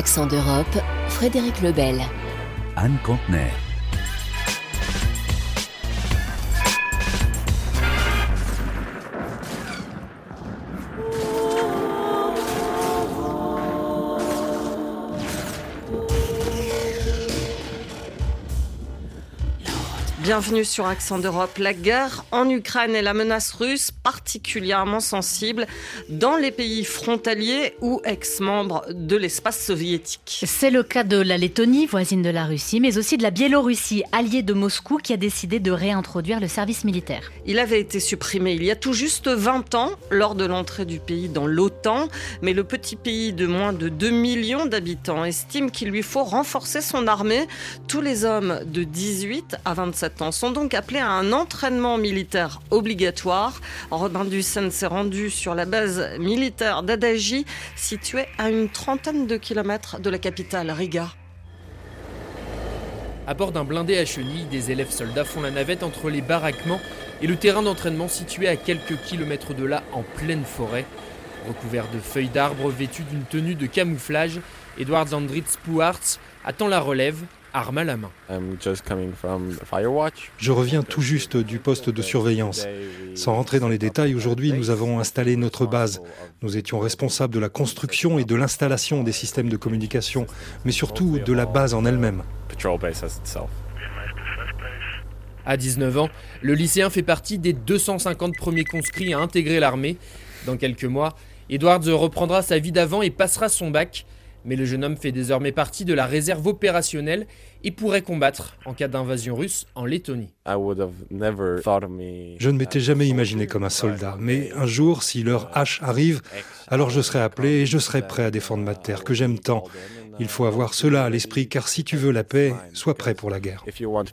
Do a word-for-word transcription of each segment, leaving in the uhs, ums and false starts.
Accent d'Europe, Frédéric Lebel. Anne Contener. Bienvenue sur Accent d'Europe. La guerre en Ukraine et la menace russe particulièrement sensible dans les pays frontaliers ou ex-membres de l'espace soviétique. C'est le cas de la Lettonie, voisine de la Russie, mais aussi de la Biélorussie, alliée de Moscou, qui a décidé de réintroduire le service militaire. Il avait été supprimé il y a tout juste vingt ans lors de l'entrée du pays dans l'OTAN, mais le petit pays de moins de deux millions d'habitants estime qu'il lui faut renforcer son armée. Tous les hommes de dix-huit à vingt-sept ans sont donc appelés à un entraînement militaire obligatoire. Robin Dussen s'est rendu sur la base militaire d'Adagi, située à une trentaine de kilomètres de la capitale, Riga. À bord d'un blindé à chenilles, des élèves soldats font la navette entre les baraquements et le terrain d'entraînement situé à quelques kilomètres de là, en pleine forêt. Recouvert de feuilles d'arbres, vêtu d'une tenue de camouflage, Edward Zandritz Puartz attend la relève, arme à la main. Je reviens tout juste du poste de surveillance. Sans rentrer dans les détails, aujourd'hui nous avons installé notre base. Nous étions responsables de la construction et de l'installation des systèmes de communication, mais surtout de la base en elle-même. À dix-neuf ans, le lycéen fait partie des deux cent cinquante premiers conscrits à intégrer l'armée. Dans quelques mois, Edwards reprendra sa vie d'avant et passera son bac. Mais le jeune homme fait désormais partie de la réserve opérationnelle et pourrait combattre en cas d'invasion russe en Lettonie. Je ne m'étais jamais imaginé comme un soldat, mais un jour, si l'heure H arrive, alors je serai appelé et je serai prêt à défendre ma terre, que j'aime tant. Il faut avoir cela à l'esprit, car si tu veux la paix, sois prêt pour la guerre.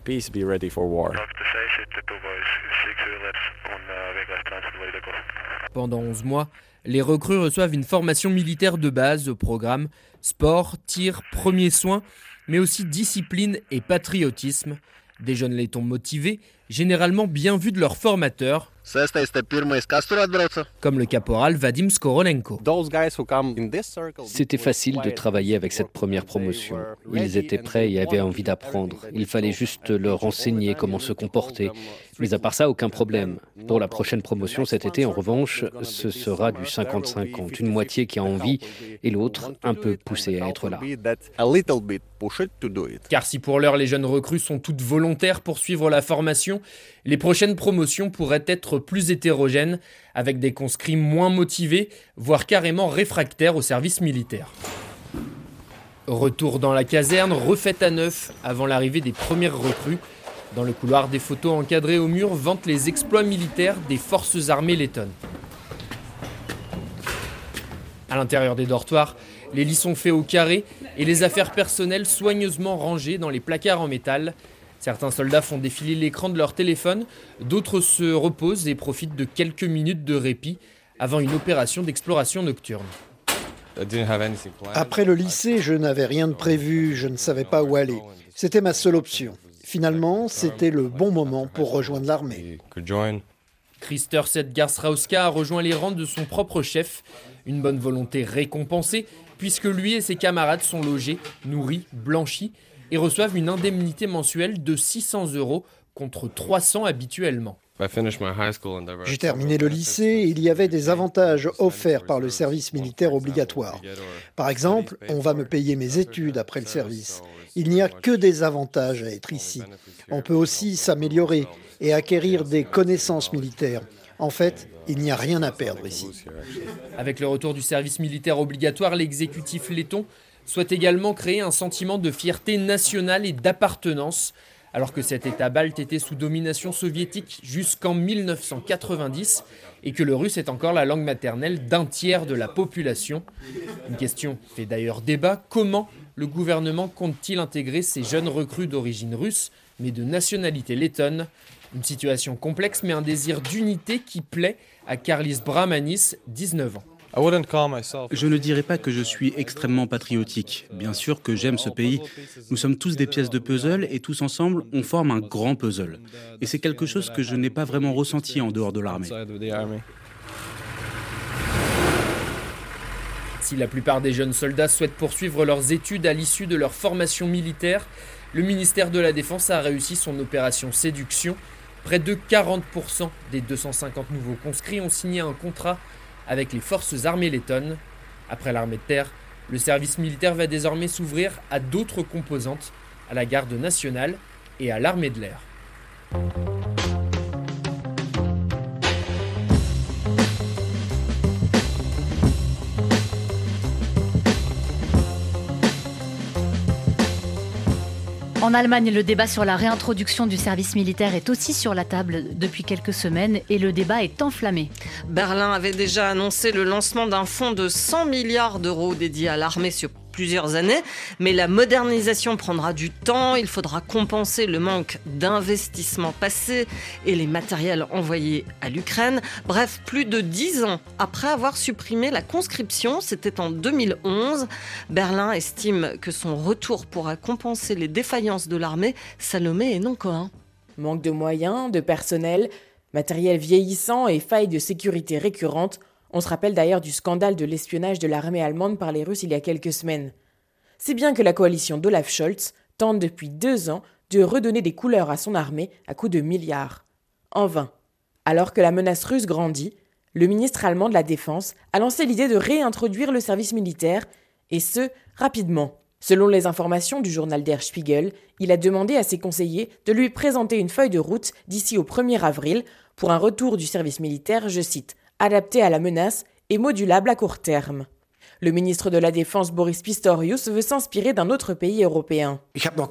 Pendant onze mois, les recrues reçoivent une formation militaire de base au programme sport, tir, premiers soins, mais aussi discipline et patriotisme. Des jeunes lettons motivés, généralement bien vus de leurs formateurs, comme le caporal Vadim Skorolenko. C'était facile de travailler avec cette première promotion. Ils étaient prêts et avaient envie d'apprendre. Il fallait juste leur enseigner comment se comporter. Mais à part ça, aucun problème. Pour la prochaine promotion cet été, en revanche, ce sera du cinquante cinquante. Une moitié qui a envie et l'autre un peu poussée à être là. Car si pour l'heure les jeunes recrues sont toutes volontaires pour suivre la formation, les prochaines promotions pourraient être plus hétérogènes, avec des conscrits moins motivés, voire carrément réfractaires au service militaire. Retour dans la caserne, refaite à neuf avant l'arrivée des premières recrues. Dans le couloir, des photos encadrées au mur vantent les exploits militaires des forces armées lettonnes. À l'intérieur des dortoirs, les lits sont faits au carré et les affaires personnelles soigneusement rangées dans les placards en métal. Certains soldats font défiler l'écran de leur téléphone, d'autres se reposent et profitent de quelques minutes de répit avant une opération d'exploration nocturne. Après le lycée, je n'avais rien de prévu, je ne savais pas où aller. C'était ma seule option. Finalement, c'était le bon moment pour rejoindre l'armée. Krister Sedgar-Strauska a rejoint les rangs de son propre chef. Une bonne volonté récompensée, puisque lui et ses camarades sont logés, nourris, blanchis et reçoivent une indemnité mensuelle de six cents euros contre trois cents habituellement. J'ai terminé le lycée et il y avait des avantages offerts par le service militaire obligatoire. Par exemple, on va me payer mes études après le service. Il n'y a que des avantages à être ici. On peut aussi s'améliorer et acquérir des connaissances militaires. En fait, il n'y a rien à perdre ici. Avec le retour du service militaire obligatoire, l'exécutif letton souhaite également créer un sentiment de fierté nationale et d'appartenance, alors que cet État balte était sous domination soviétique jusqu'en mille neuf cent quatre-vingt-dix et que le russe est encore la langue maternelle d'un tiers de la population. Une question fait d'ailleurs débat, comment le gouvernement compte-t-il intégrer ces jeunes recrues d'origine russe, mais de nationalité lettonne ? Une situation complexe, mais un désir d'unité qui plaît à Karlis Brahmanis, dix-neuf ans. Je ne dirais pas que je suis extrêmement patriotique. Bien sûr que j'aime ce pays. Nous sommes tous des pièces de puzzle et tous ensemble, on forme un grand puzzle. Et c'est quelque chose que je n'ai pas vraiment ressenti en dehors de l'armée. Si la plupart des jeunes soldats souhaitent poursuivre leurs études à l'issue de leur formation militaire, le ministère de la Défense a réussi son opération séduction. Près de quarante pour cent des deux cent cinquante nouveaux conscrits ont signé un contrat avec les forces armées lettonnes. Après l'armée de terre, le service militaire va désormais s'ouvrir à d'autres composantes, à la garde nationale et à l'armée de l'air. En Allemagne, le débat sur la réintroduction du service militaire est aussi sur la table depuis quelques semaines et le débat est enflammé. Berlin avait déjà annoncé le lancement d'un fonds de cent milliards d'euros dédié à l'armée sur plusieurs années, mais la modernisation prendra du temps, il faudra compenser le manque d'investissements passés et les matériels envoyés à l'Ukraine. Bref, plus de dix ans après avoir supprimé la conscription, c'était en deux mille onze, Berlin estime que son retour pourra compenser les défaillances de l'armée. Salomé et non Cohen. Manque de moyens, de personnel, matériel vieillissant et failles de sécurité récurrentes. On se rappelle d'ailleurs du scandale de l'espionnage de l'armée allemande par les Russes il y a quelques semaines. Si bien que la coalition d'Olaf Scholz tente depuis deux ans de redonner des couleurs à son armée à coups de milliards. En vain. Alors que la menace russe grandit, le ministre allemand de la Défense a lancé l'idée de réintroduire le service militaire, et ce, rapidement. Selon les informations du journal Der Spiegel, il a demandé à ses conseillers de lui présenter une feuille de route d'ici au premier avril pour un retour du service militaire, je cite, adapté à la menace et modulable à court terme. Le ministre de la Défense Boris Pistorius veut s'inspirer d'un autre pays européen.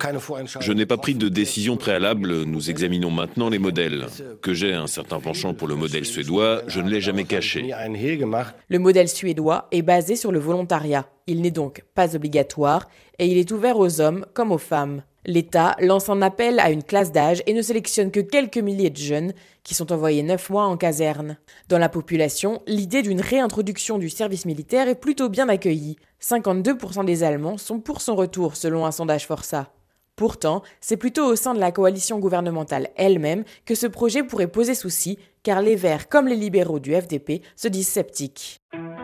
Je n'ai pas pris de décision préalable, nous examinons maintenant les modèles. Que j'ai un certain penchant pour le modèle suédois, je ne l'ai jamais caché. Le modèle suédois est basé sur le volontariat. Il n'est donc pas obligatoire et il est ouvert aux hommes comme aux femmes. L'État lance un appel à une classe d'âge et ne sélectionne que quelques milliers de jeunes qui sont envoyés neuf mois en caserne. Dans la population, l'idée d'une réintroduction du service militaire est plutôt bien accueillie. cinquante-deux pour cent des Allemands sont pour son retour selon un sondage Forsa. Pourtant, c'est plutôt au sein de la coalition gouvernementale elle-même que ce projet pourrait poser souci, car les Verts comme les libéraux du F D P se disent sceptiques.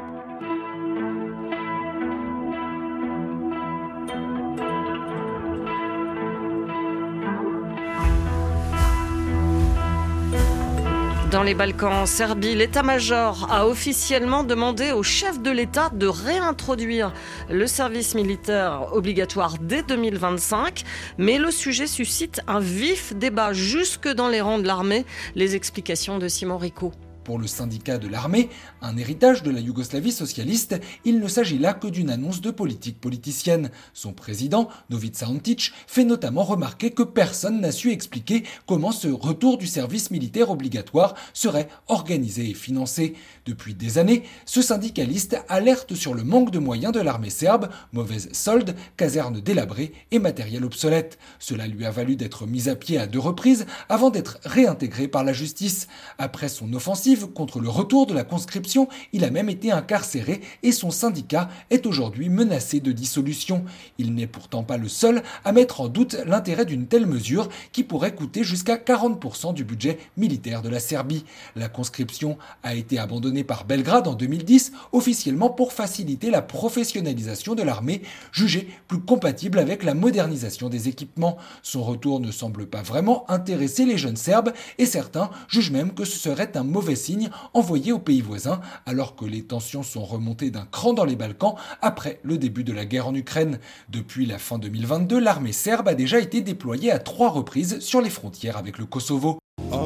Dans les Balkans, en Serbie, l'état-major a officiellement demandé au chef de l'État de réintroduire le service militaire obligatoire dès deux mille vingt-cinq. Mais le sujet suscite un vif débat jusque dans les rangs de l'armée. Les explications de Simon Rico. Pour le syndicat de l'armée, un héritage de la Yougoslavie socialiste, il ne s'agit là que d'une annonce de politique politicienne. Son président, Novica Antić, fait notamment remarquer que personne n'a su expliquer comment ce retour du service militaire obligatoire serait organisé et financé. Depuis des années, ce syndicaliste alerte sur le manque de moyens de l'armée serbe, mauvaise solde, casernes délabrées et matériel obsolète. Cela lui a valu d'être mis à pied à deux reprises avant d'être réintégré par la justice. Après son offensive contre le retour de la conscription, il a même été incarcéré et son syndicat est aujourd'hui menacé de dissolution. Il n'est pourtant pas le seul à mettre en doute l'intérêt d'une telle mesure qui pourrait coûter jusqu'à quarante pour cent du budget militaire de la Serbie. La conscription a été abandonnée par Belgrade en deux mille dix, officiellement pour faciliter la professionnalisation de l'armée, jugée plus compatible avec la modernisation des équipements. Son retour ne semble pas vraiment intéresser les jeunes Serbes et certains jugent même que ce serait un mauvais signe envoyé aux pays voisins alors que les tensions sont remontées d'un cran dans les Balkans après le début de la guerre en Ukraine. Depuis la fin deux mille vingt-deux, l'armée serbe a déjà été déployée à trois reprises sur les frontières avec le Kosovo.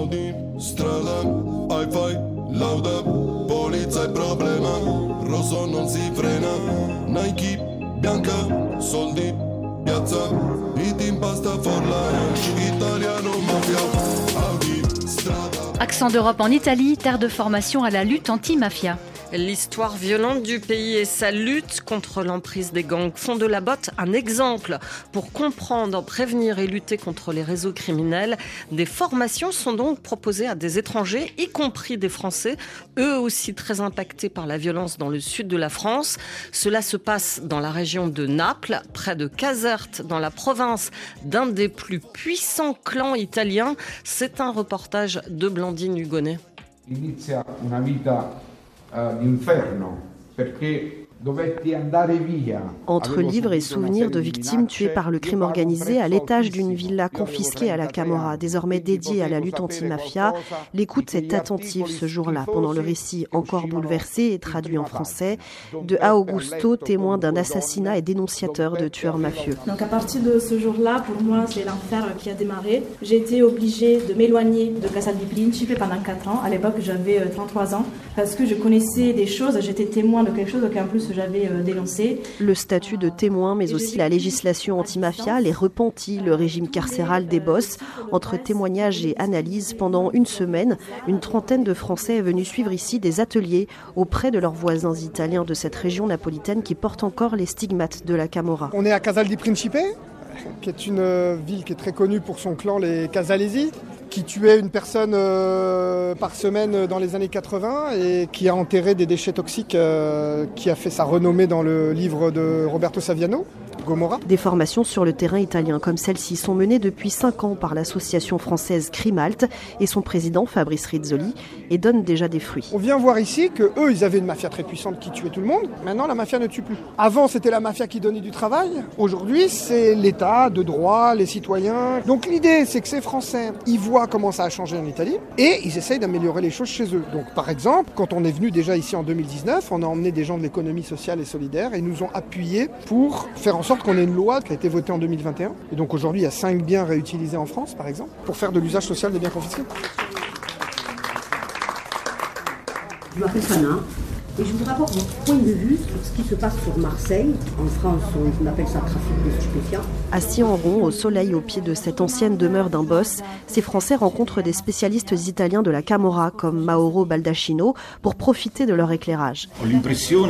Accent d'Europe en Italie, terre de formation à la lutte anti-mafia. L'histoire violente du pays et sa lutte contre l'emprise des gangs font de la botte un exemple. Pour comprendre, prévenir et lutter contre les réseaux criminels, des formations sont donc proposées à des étrangers, y compris des Français, eux aussi très impactés par la violence dans le sud de la France. Cela se passe dans la région de Naples, près de Caserte, dans la province d'un des plus puissants clans italiens. C'est un reportage de Blandine Hugonnet. Inizia una vita uh, d'inferno perché Entre livres et souvenirs de victimes tuées par le crime organisé à l'étage d'une villa confisquée à la Camorra, désormais dédiée à la lutte anti-mafia, l'écoute est attentive ce jour-là. Pendant le récit encore bouleversé et traduit en français, de A. Augusto, témoin d'un assassinat et dénonciateur de tueurs mafieux. Donc à partir de ce jour-là, pour moi, c'est l'enfer qui a démarré. J'ai été obligée de m'éloigner de Casal di Principe pendant quatre ans. À l'époque, j'avais trente-trois ans, parce que je connaissais des choses, j'étais témoin de quelque chose qu'en plus j'avais dénoncé. Le statut de témoin, mais aussi la législation anti-mafia, les repentis, le régime carcéral des boss. Entre témoignages et analyses, pendant une semaine, une trentaine de Français est venu suivre ici des ateliers auprès de leurs voisins italiens de cette région napolitaine qui porte encore les stigmates de la Camorra. On est à Casal di Principe, qui est une ville qui est très connue pour son clan, les Casalesi, qui tuait une personne euh, par semaine dans les années quatre-vingts et qui a enterré des déchets toxiques, euh, qui a fait sa renommée dans le livre de Roberto Saviano, Gomorra. Des formations sur le terrain italien comme celle-ci sont menées depuis cinq ans par l'association française Crimalt et son président Fabrice Rizzoli et donnent déjà des fruits. On vient voir ici que eux, ils avaient une mafia très puissante qui tuait tout le monde. Maintenant, la mafia ne tue plus. Avant, c'était la mafia qui donnait du travail. Aujourd'hui, c'est l'État de droit, les citoyens. Donc l'idée, c'est que ces Français, ils voient comment ça a changé en Italie et ils essayent d'améliorer les choses chez eux. Donc par exemple, quand on est venu déjà ici en deux mille dix-neuf, on a emmené des gens de l'économie sociale et solidaire et nous ont appuyés pour faire en sorte qu'on ait une loi qui a été votée en deux mille vingt et un. Et donc aujourd'hui, il y a cinq biens réutilisés en France, par exemple, pour faire de l'usage social des biens confisqués. Je m'appelle Sana. Et je voudrais avoir votre point de vue sur ce qui se passe sur Marseille. En France, on appelle ça trafic de stupéfiants. Assis en rond, au soleil, au pied de cette ancienne demeure d'un boss, ces Français rencontrent des spécialistes italiens de la Camorra, comme Mauro Baldacchino, pour profiter de leur éclairage. J'ai l'impression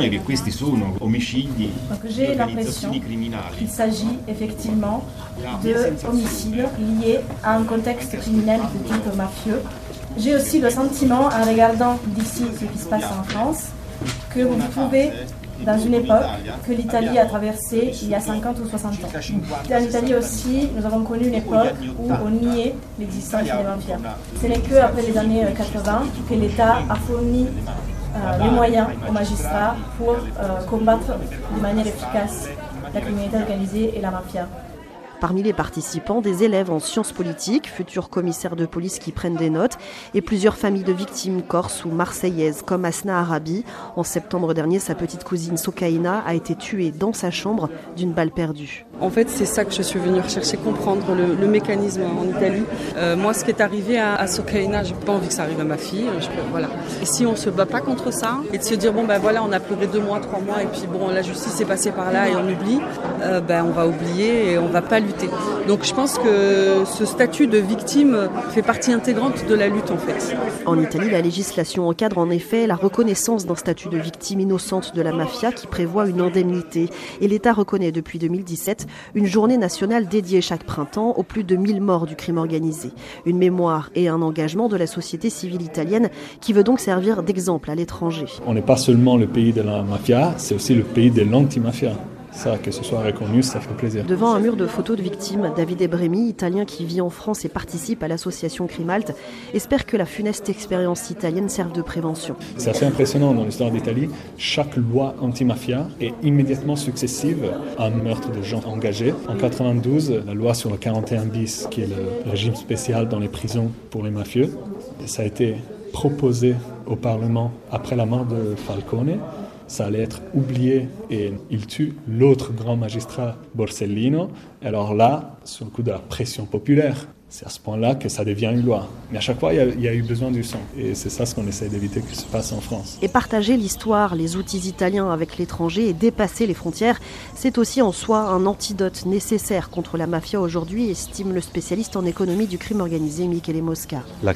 qu'il s'agit effectivement d'homicides liés à un contexte criminel de type mafieux. J'ai aussi le sentiment, en regardant d'ici ce qui se passe en France, que vous trouvez dans une époque que l'Italie a traversée il y a cinquante ou soixante ans. En Italie aussi, nous avons connu une époque où on niait l'existence des mafias. Ce n'est qu'après les années quatre-vingts que l'État a fourni euh, les moyens aux magistrats pour euh, combattre de manière efficace la criminalité organisée et la mafia. Parmi les participants, des élèves en sciences politiques, futurs commissaires de police qui prennent des notes, et plusieurs familles de victimes corses ou marseillaises, comme Asna Arabi. En septembre dernier, sa petite cousine Sokaina a été tuée dans sa chambre d'une balle perdue. En fait, c'est ça que je suis venue rechercher, comprendre le, le mécanisme en Italie. Euh, moi, ce qui est arrivé à, à Sokaina, j'ai pas envie que ça arrive à ma fille. Je, voilà. Et si on se bat pas contre ça, et de se dire, bon ben voilà, on a pleuré deux mois, trois mois, et puis bon, la justice est passée par là et on oublie, euh, ben on va oublier et on va pas lutter. Donc je pense que ce statut de victime fait partie intégrante de la lutte en fait. En Italie, la législation encadre en effet la reconnaissance d'un statut de victime innocente de la mafia qui prévoit une indemnité. Et l'État reconnaît depuis deux mille dix-sept une journée nationale dédiée chaque printemps aux plus de mille morts du crime organisé. Une mémoire et un engagement de la société civile italienne qui veut donc servir d'exemple à l'étranger. On n'est pas seulement le pays de la mafia, c'est aussi le pays de l'anti-mafia. Ça, que ce soit reconnu, ça fait plaisir. Devant un mur de photos de victimes, David Ebremi, italien qui vit en France et participe à l'association Crimalt, espère que la funeste expérience italienne serve de prévention. C'est assez impressionnant dans l'histoire d'Italie. Chaque loi anti-mafia est immédiatement successive à un meurtre de gens engagés. En quatre-vingt-douze, la loi sur le quarante et un bis, qui est le régime spécial dans les prisons pour les mafieux, ça a été proposé au Parlement après la mort de Falcone. Ça allait être oublié et il tue l'autre grand magistrat, Borsellino. Alors là, sur le coup de la pression populaire, c'est à ce point-là que ça devient une loi. Mais à chaque fois, il y a, il y a eu besoin du sang. Et c'est ça ce qu'on essaie d'éviter que se passe en France. Et partager l'histoire, les outils italiens avec l'étranger et dépasser les frontières, c'est aussi en soi un antidote nécessaire contre la mafia aujourd'hui, estime le spécialiste en économie du crime organisé Michele Mosca. La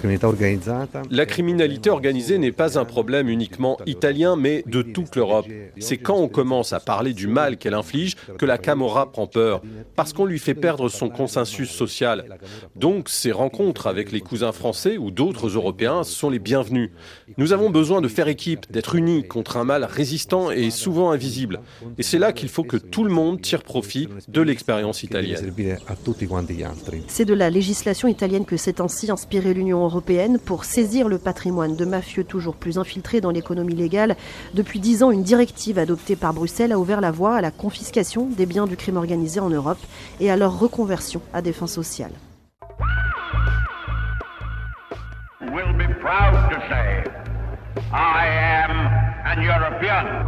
criminalité organisée n'est pas un problème uniquement italien, mais de toute l'Europe. C'est quand on commence à parler du mal qu'elle inflige que la Camorra prend peur, parce qu'on lui fait perdre son consensus social. Donc ces rencontres avec les cousins français ou d'autres Européens sont les bienvenues. Nous avons besoin de faire équipe, d'être unis contre un mal résistant et souvent invisible. Et c'est là qu'il faut que tout le monde tire profit de l'expérience italienne. C'est de la législation italienne que s'est ainsi inspirée l'Union européenne pour saisir le patrimoine de mafieux toujours plus infiltrés dans l'économie légale. Depuis dix ans, une directive adoptée par Bruxelles a ouvert la voie à la confiscation des biens du crime organisé en Europe et à leur reconversion à des fins sociales. Will be proud to say, I am an European.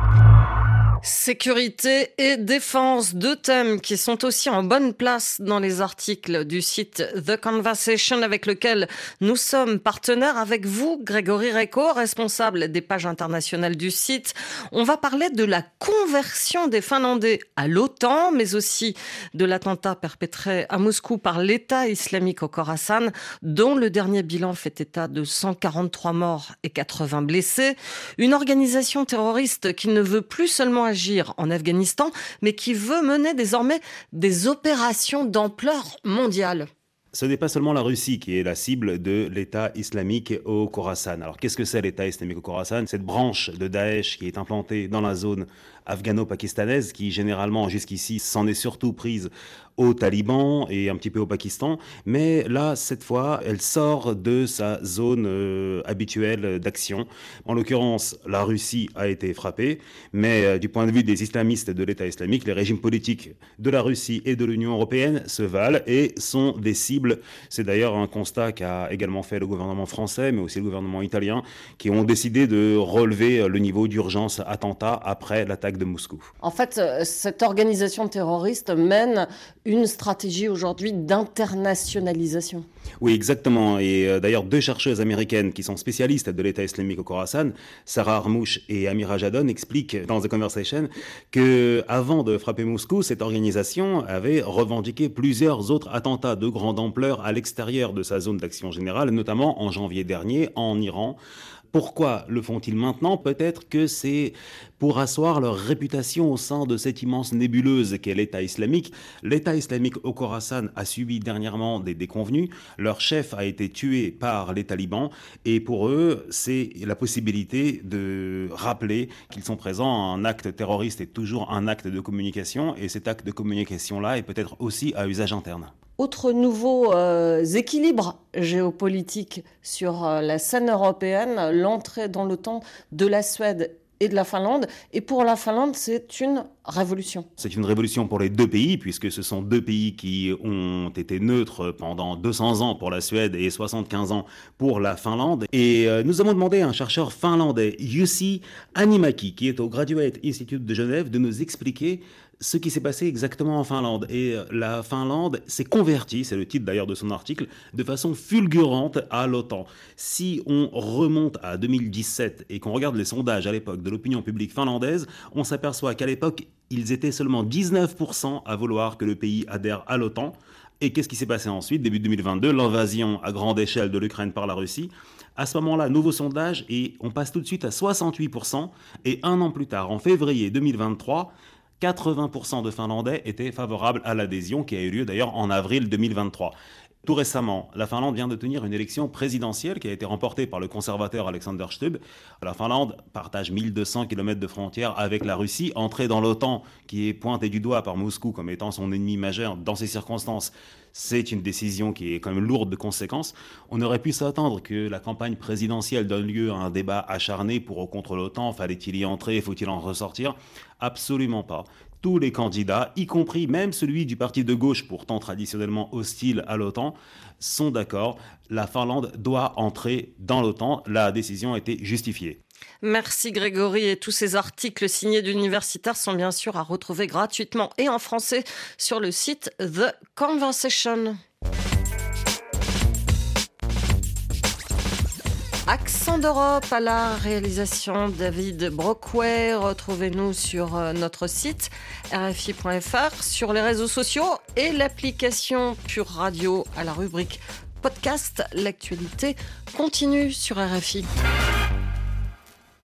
Sécurité et défense, deux thèmes qui sont aussi en bonne place dans les articles du site The Conversation avec lequel nous sommes partenaires avec vous, Grégory Recco, responsable des pages internationales du site. On va parler de la conversion des Finlandais à l'OTAN, mais aussi de l'attentat perpétré à Moscou par l'État islamique au Khorasan, dont le dernier bilan fait état de cent quarante-trois morts et quatre-vingts blessés. Une organisation terroriste qui ne veut plus seulement agir en Afghanistan, mais qui veut mener désormais des opérations d'ampleur mondiale. Ce n'est pas seulement la Russie qui est la cible de l'État islamique au Khorasan. Alors qu'est-ce que c'est l'État islamique au Khorasan ? Cette branche de Daesh qui est implantée dans la zone afghano-pakistanaise, qui généralement jusqu'ici s'en est surtout prise aux talibans et un petit peu au Pakistan. Mais là, cette fois, elle sort de sa zone euh, habituelle d'action. En l'occurrence, la Russie a été frappée, mais euh, du point de vue des islamistes de l'État islamique, les régimes politiques de la Russie et de l'Union européenne se valent et sont des cibles. C'est d'ailleurs un constat qu'a également fait le gouvernement français, mais aussi le gouvernement italien, qui ont décidé de relever le niveau d'urgence attentat après l'attaque de Moscou. En fait, cette organisation terroriste mène une stratégie aujourd'hui d'internationalisation. Oui, exactement. Et euh, d'ailleurs, deux chercheuses américaines qui sont spécialistes de l'État islamique au Khorasan, Sarah Armouche et Amira Jadon, expliquent dans The Conversation que, avant de frapper Moscou, cette organisation avait revendiqué plusieurs autres attentats de grande ampleur à l'extérieur de sa zone d'action générale, notamment en janvier dernier en Iran. Pourquoi le font-ils maintenant ? Peut-être que c'est pour asseoir leur réputation au sein de cette immense nébuleuse qu'est l'État islamique. L'État islamique au Khorasan a subi dernièrement des déconvenues. Leur chef a été tué par les talibans. Et pour eux, c'est la possibilité de rappeler qu'ils sont présents. Un acte terroriste est toujours un acte de communication. Et cet acte de communication-là est peut-être aussi à usage interne. Autre nouveau euh, équilibre géopolitique sur euh, la scène européenne, l'entrée dans l'OTAN de la Suède et de la Finlande. Et pour la Finlande, c'est une révolution. C'est une révolution pour les deux pays, puisque ce sont deux pays qui ont été neutres pendant deux cents ans pour la Suède et soixante-quinze ans pour la Finlande. Et euh, nous avons demandé à un chercheur finlandais, Jussi Animaki, qui est au Graduate Institute de Genève, de nous expliquer ce qui s'est passé exactement en Finlande. Et la Finlande s'est convertie, c'est le titre d'ailleurs de son article, de façon fulgurante à l'OTAN. Si on remonte à deux mille dix-sept et qu'on regarde les sondages à l'époque de l'opinion publique finlandaise, on s'aperçoit qu'à l'époque, ils étaient seulement dix-neuf pour cent à vouloir que le pays adhère à l'OTAN. Et qu'est-ce qui s'est passé ensuite, début deux mille vingt-deux, l'invasion à grande échelle de l'Ukraine par la Russie. À ce moment-là, nouveau sondage, et on passe tout de suite à soixante-huit pour cent. Et un an plus tard, en février deux mille vingt-trois, quatre-vingts pour cent de Finlandais étaient favorables à l'adhésion, qui a eu lieu d'ailleurs en avril deux mille vingt-trois. Tout récemment, la Finlande vient de tenir une élection présidentielle qui a été remportée par le conservateur Alexander Stubb. La Finlande partage mille deux cents kilomètres de frontière avec la Russie. Entrer dans l'OTAN, qui est pointée du doigt par Moscou comme étant son ennemi majeur dans ces circonstances, c'est une décision qui est quand même lourde de conséquences. On aurait pu s'attendre que la campagne présidentielle donne lieu à un débat acharné pour ou contre l'OTAN. Fallait-il y entrer ? Faut-il en ressortir ? Absolument pas. Tous les candidats, y compris même celui du parti de gauche, pourtant traditionnellement hostile à l'OTAN, sont d'accord. La Finlande doit entrer dans l'OTAN. La décision a été justifiée. Merci Grégory, et tous ces articles signés d'universitaires sont bien sûr à retrouver gratuitement et en français sur le site The Conversation. Accent d'Europe à la réalisation, David Brockway. Retrouvez-nous sur notre site R F I point F R, sur les réseaux sociaux et l'application Pure Radio à la rubrique podcast. L'actualité continue sur R F I.